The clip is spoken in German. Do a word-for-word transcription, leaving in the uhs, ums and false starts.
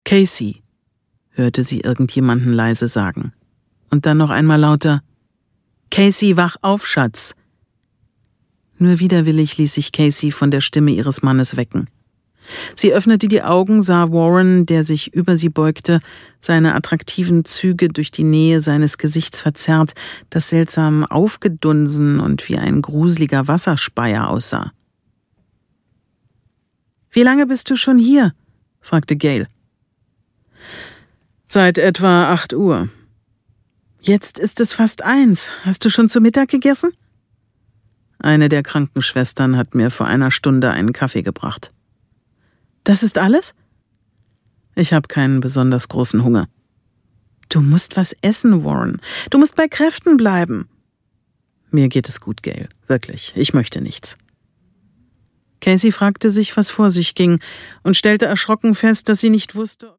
Casey, hörte sie irgendjemanden leise sagen. Und dann noch einmal lauter: Casey, wach auf, Schatz! Nur widerwillig ließ sich Casey von der Stimme ihres Mannes wecken. Sie öffnete die Augen, sah Warren, der sich über sie beugte, seine attraktiven Züge durch die Nähe seines Gesichts verzerrt, das seltsam aufgedunsen und wie ein gruseliger Wasserspeier aussah. »Wie lange bist du schon hier?« fragte Gail. »Seit etwa acht Uhr.« »Jetzt ist es fast eins. Hast du schon zu Mittag gegessen?« »Eine der Krankenschwestern hat mir vor einer Stunde einen Kaffee gebracht.« »Das ist alles?« »Ich habe keinen besonders großen Hunger.« »Du musst was essen, Warren. Du musst bei Kräften bleiben.« »Mir geht es gut, Gail. Wirklich. Ich möchte nichts.« Casey fragte sich, was vor sich ging, und stellte erschrocken fest, dass sie nicht wusste,